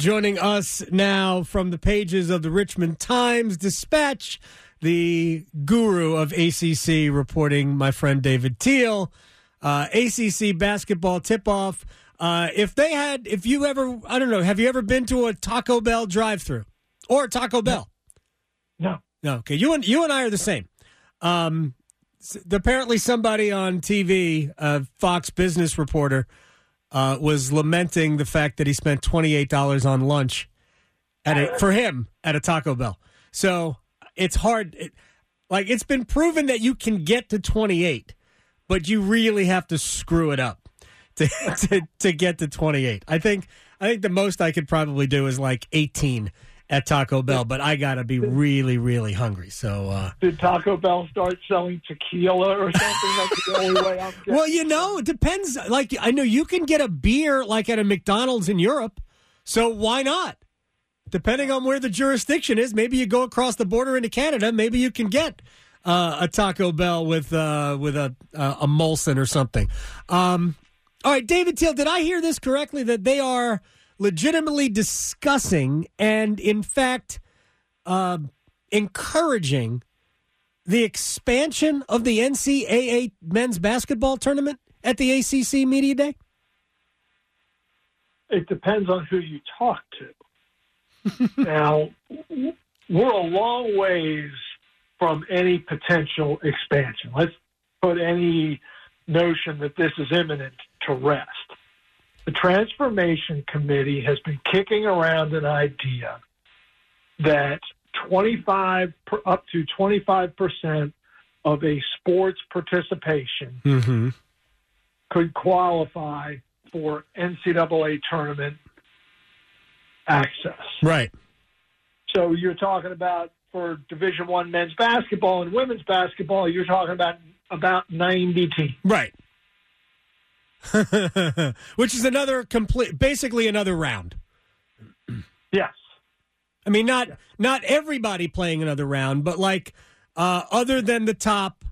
Joining us now from the pages of the Richmond Times-Dispatch, the guru of ACC reporting, my friend David Teal. ACC basketball tip-off. Have you ever been to a Taco Bell drive-thru or a Taco Bell? No. No. Okay. You and I are the same. Apparently somebody on TV, a Fox business reporter, was lamenting the fact that he spent $28 on lunch for him at a Taco Bell. So it's hard. It's been proven that you can get to 28, but you really have to screw it up to get to 28. I think the most I could probably do is like 18 at Taco Bell, but I got to be really, really hungry. So did Taco Bell start selling tequila or something? That's the only way I'm getting. Well, it depends. Like, I know you can get a beer like at a McDonald's in Europe, so why not? Depending on where the jurisdiction is, maybe you go across the border into Canada, maybe you can get a Taco Bell with a Molson or something. All right, David Teal, did I hear this correctly, that they are legitimately discussing and, in fact, encouraging the expansion of the NCAA men's basketball tournament at the ACC Media Day? It depends on who you talk to. Now, we're a long ways from any potential expansion. Let's put any notion that this is imminent to rest. The Transformation Committee has been kicking around an idea that up to 25% of a sports participation could qualify for NCAA tournament access. Right. So you're talking about, for Division I men's basketball and women's basketball, you're talking about 90 teams. Right. Which is basically another round. Yes. I mean, not everybody playing another round, but other than the top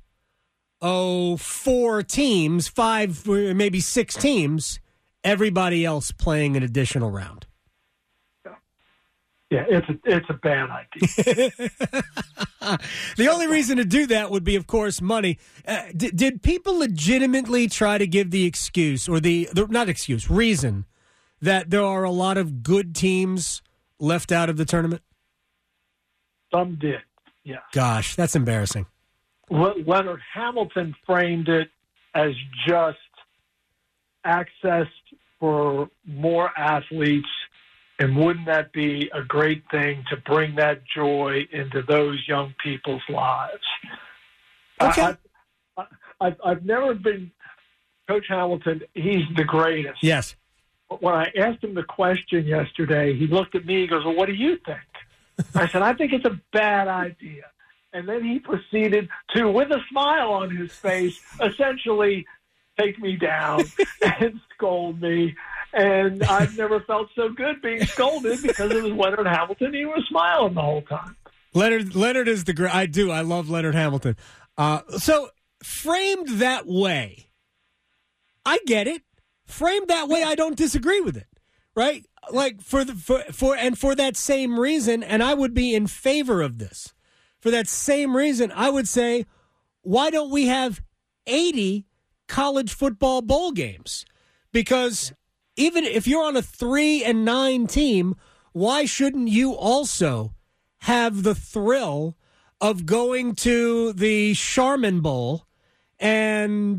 4 teams, 5, maybe 6 teams, everybody else playing an additional round. Yeah, it's a bad idea. The only reason to do that would be, of course, money. Did people legitimately try to give the excuse, or reason, that there are a lot of good teams left out of the tournament? Some did, yes. Gosh, that's embarrassing. Leonard Hamilton framed it as just access for more athletes. And wouldn't that be a great thing to bring that joy into those young people's lives? Okay. I've never been Coach Hamilton. He's the greatest. Yes. But when I asked him the question yesterday, he looked at me. He goes, "Well, what do you think?" I said, "I think it's a bad idea." And then he proceeded to, with a smile on his face, essentially take me down and scold me. And I've never felt so good being scolded because it was Leonard Hamilton. He was smiling the whole time. Leonard is the great. I love Leonard Hamilton. So framed that way, I get it. Framed that way, I don't disagree with it. Right? Like for that same reason, and I would be in favor of this. For that same reason, I would say, why don't we have 80 college football bowl games? Because even if you're on a 3-9 team, why shouldn't you also have the thrill of going to the Charmin Bowl and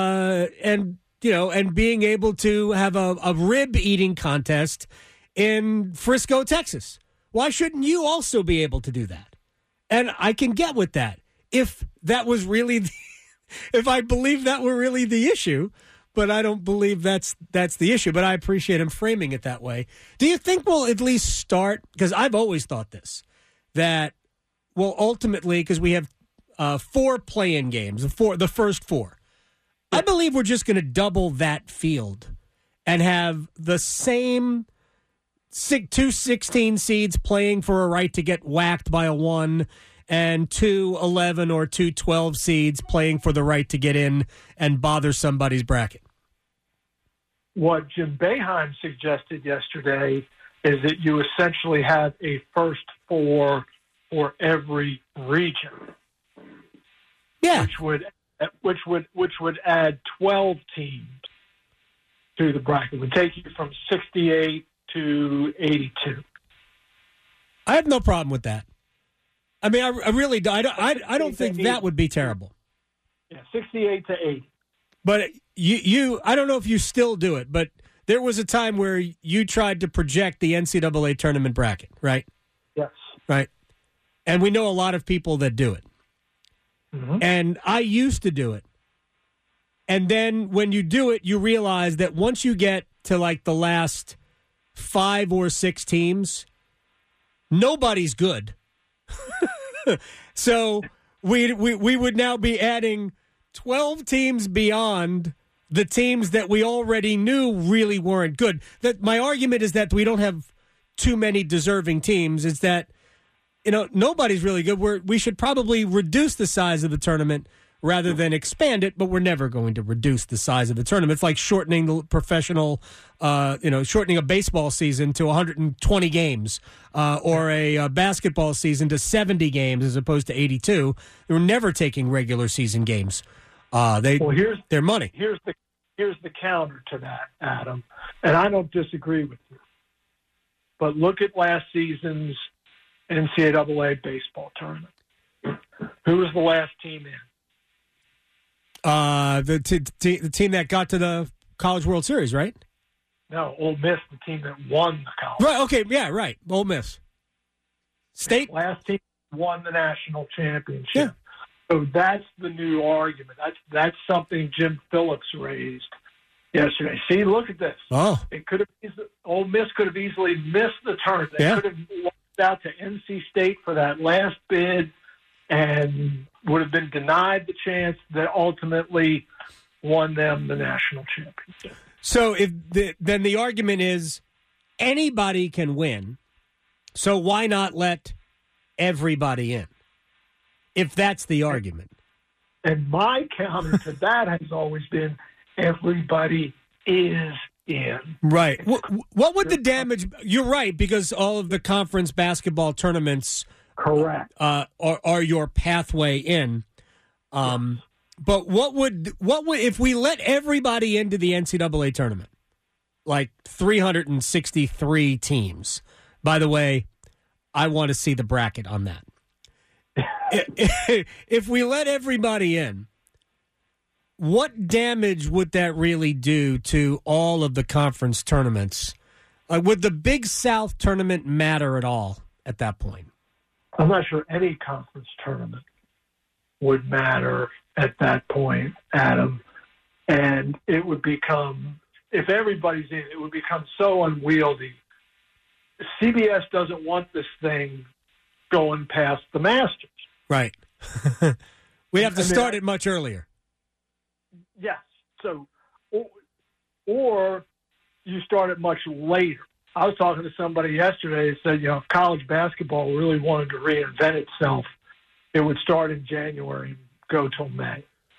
being able to have a rib eating contest in Frisco, Texas? Why shouldn't you also be able to do that? And I can get with that if that was really if I believe that were really the issue. But I don't believe that's the issue. But I appreciate him framing it that way. Do you think we'll at least start? Because I've always thought this, that we'll ultimately, because we have 4 play-in games, the first 4. I believe we're just going to double that field and have the same 2 16 seeds playing for a right to get whacked by a 1, and 2 11 or 2 12 seeds playing for the right to get in and bother somebody's bracket. What Jim Boeheim suggested yesterday is that you essentially have a first four for every region. Yeah. Which would add 12 teams to the bracket. It would take you from 68 to 82. I have no problem with that. I mean, I really don't. I don't think that would be terrible. Yeah, 68 to 80. But you, I don't know if you still do it, but there was a time where you tried to project the NCAA tournament bracket, right? Yes. Right. And we know a lot of people that do it. Mm-hmm. And I used to do it. And then when you do it, you realize that once you get to like the last 5 or 6 teams, nobody's good. So we would now be adding 12 teams beyond the teams that we already knew really weren't good. That my argument is that we don't have too many deserving teams. It's that, nobody's really good. We should probably reduce the size of the tournament rather than expand it, but we're never going to reduce the size of the tournament. It's like shortening the professional, shortening a baseball season to 120 games or a basketball season to 70 games as opposed to 82. We're never taking regular season games. Here's their money. Here's the counter to that, Adam, and I don't disagree with you. But look at last season's NCAA baseball tournament. Who was the last team in? The team that got to the College World Series, right? No, Ole Miss, the team that won the college. Right. Okay. Yeah. Right. Ole Miss. State last team won the national championship. Yeah. So that's the new argument. That's something Jim Phillips raised yesterday. See, look at this. Oh, it could have Ole Miss could have easily missed the tournament. They could have lost out to NC State for that last bid, and would have been denied the chance that ultimately won them the national championship. So then the argument is anybody can win, so why not let everybody in? If that's the argument. And my counter to that has always been everybody is in. Right. What would the damage – you're right, because all of the conference basketball tournaments – correct. Are your pathway in. But what would if we let everybody into the NCAA tournament, like 363 teams? By the way, I want to see the bracket on that. If we let everybody in, what damage would that really do to all of the conference tournaments? Would the Big South tournament matter at all at that point? I'm not sure any conference tournament would matter at that point, Adam. And it would become, if everybody's in, it would become so unwieldy. CBS doesn't want this thing going past the Masters. Right. We'd have to start it much earlier. Yes. So, or you start it much later. I was talking to somebody yesterday who said, if college basketball really wanted to reinvent itself, it would start in January and go till May.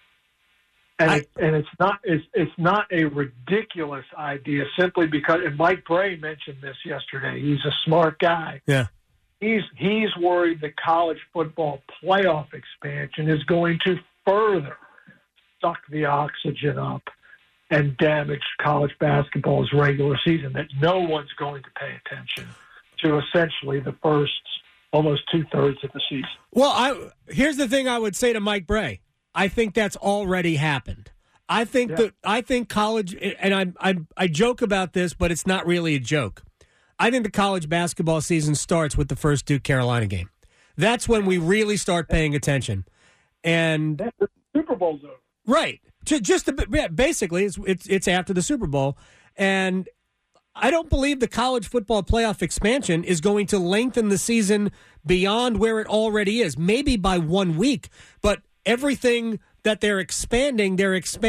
And it's not a ridiculous idea simply because, and Mike Bray mentioned this yesterday. He's a smart guy. Yeah. He's worried that college football playoff expansion is going to further suck the oxygen up and damage college basketball's regular season, that no one's going to pay attention to essentially the first almost 2/3 of the season. Well, here's the thing I would say to Mike Bray. I think that's already happened. I think college, and I joke about this, but it's not really a joke. I think the college basketball season starts with the first Duke-Carolina game. That's when we really start paying attention. And the Super Bowl's over. Right. Just basically, it's after the Super Bowl. And I don't believe the college football playoff expansion is going to lengthen the season beyond where it already is, maybe by 1 week. But everything that they're expanding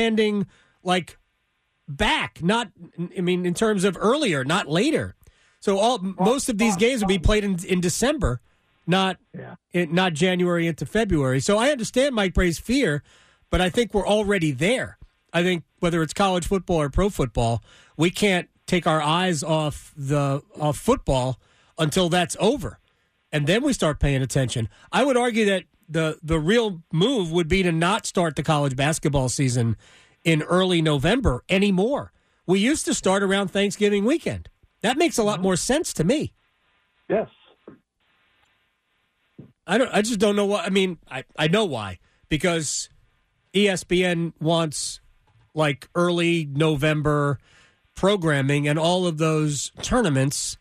like back, in terms of earlier, not later. So most of these games will be played in December, not January into February. So I understand Mike Bray's fear, but I think we're already there. I think whether it's college football or pro football, we can't take our eyes off football until that's over, and then we start paying attention. I would argue that the real move would be to not start the college basketball season in early November anymore. We used to start around Thanksgiving weekend. That makes a lot more sense to me. Yes. I just don't know why. I mean, I know why. Because ESPN wants like early November programming, and all of those tournaments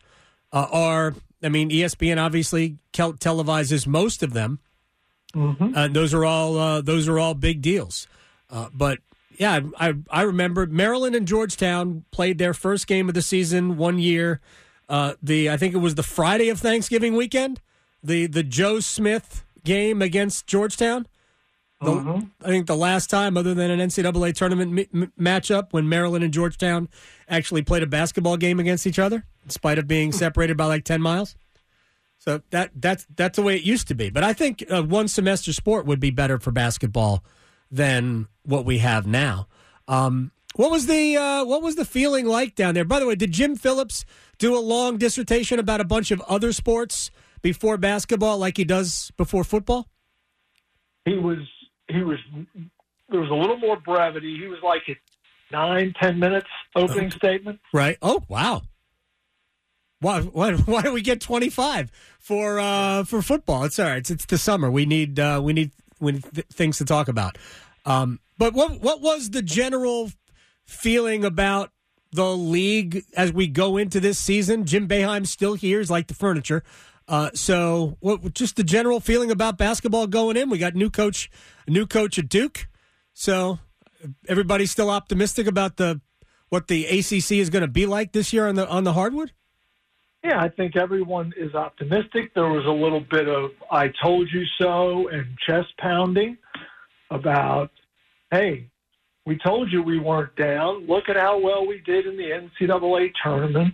ESPN obviously televises most of them. Mm-hmm. Those are all big deals. But yeah, I remember Maryland and Georgetown played their first game of the season one year. I think it was the Friday of Thanksgiving weekend, the Joe Smith game against Georgetown. I think the last time, other than an NCAA tournament matchup, when Maryland and Georgetown actually played a basketball game against each other, in spite of being separated by like 10 miles. So that's the way it used to be. But I think one semester sport would be better for basketball than what we have now. What was the feeling like down there? By the way, did Jim Phillips do a long dissertation about a bunch of other sports before basketball, like he does before football? There was a little more brevity. He was like at 9-10 minutes opening statement. Right. Oh, wow. Why do we get 25 for football? It's all right. It's the summer. We need things to talk about. But what was the general feeling about the league as we go into this season? Jim Boeheim's still here. He's like the furniture. So just the general feeling about basketball going in? We got a new coach at Duke. So everybody's still optimistic about what the ACC is going to be like this year on the hardwood? Yeah, I think everyone is optimistic. There was a little bit of I told you so and chest pounding about, hey, we told you we weren't down. Look at how well we did in the NCAA tournament.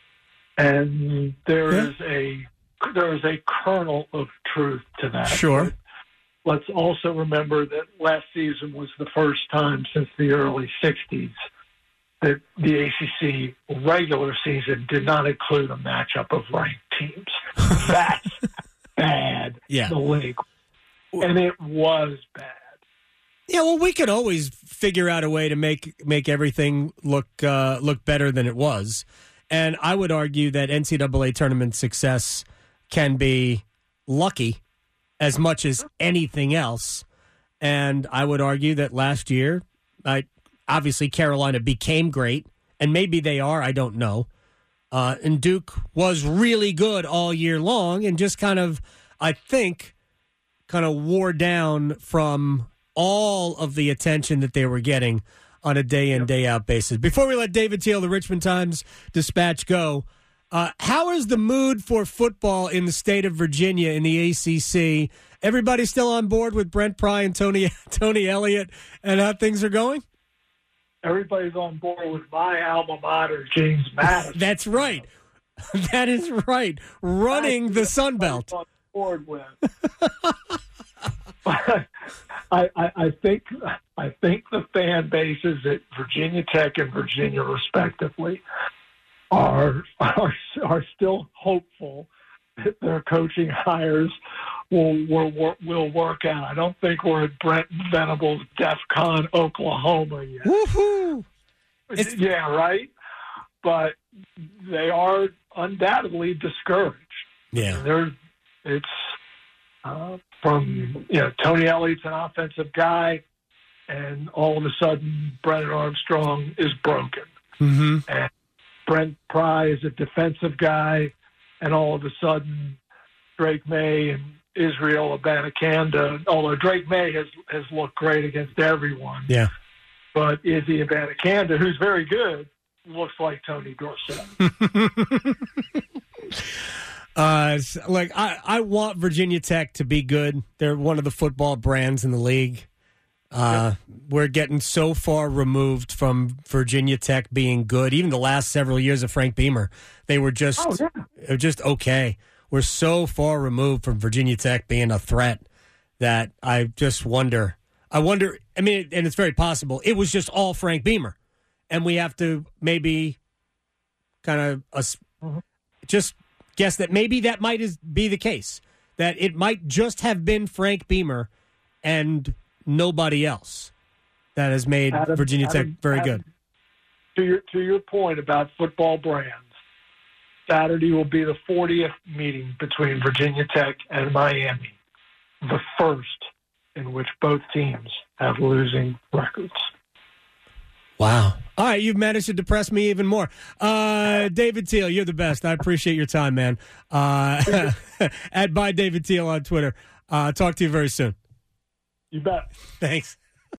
And there is a kernel of truth to that. Sure. But let's also remember that last season was the first time since the early 60s that the ACC regular season did not include a matchup of ranked teams. That's bad. Yeah. The league. And it was bad. Yeah, well, we could always figure out a way to make everything look better than it was. And I would argue that NCAA tournament success can be lucky as much as anything else. And I would argue that last year, obviously Carolina became great, and maybe they are, I don't know. And Duke was really good all year long and just kind of wore down from all of the attention that they were getting on a day-in, day-out basis. Before we let David Teal, the Richmond Times-Dispatch, go, how is the mood for football in the state of Virginia in the ACC? Everybody still on board with Brent Pry and Tony Elliott and how things are going? Everybody's on board with my alma mater, James Madison. That's right. That is right. Running the Sun Belt. On board with. I think the fan bases at Virginia Tech and Virginia, respectively, are still hopeful that their coaching hires will work out. I don't think we're at Brent Venables' DEF-CON Oklahoma yet. Woohoo! Yeah, right. But they are undoubtedly discouraged. Yeah, from Tony Elliott's an offensive guy, and all of a sudden Brennan Armstrong is broken, and Brent Pry is a defensive guy, and all of a sudden Drake May and Israel Abanikanda, although Drake May has looked great against everyone, but Izzy Abanikanda, who's very good, looks like Tony Dorsett. I want Virginia Tech to be good. They're one of the football brands in the league. We're getting so far removed from Virginia Tech being good. Even the last several years of Frank Beamer, they were just okay. We're so far removed from Virginia Tech being a threat that I just wonder. I mean, and it's very possible it was just all Frank Beamer, and we have to maybe kind of just guess that maybe that might be the case, that it might just have been Frank Beamer and nobody else that has made Virginia Tech very good. To your point about football brands, Saturday will be the 40th meeting between Virginia Tech and Miami, the first in which both teams have losing records. Wow. All right, you've managed to depress me even more. David Teal, you're the best. I appreciate your time, man. At by David Teal on Twitter. Talk to you very soon. You bet. Thanks.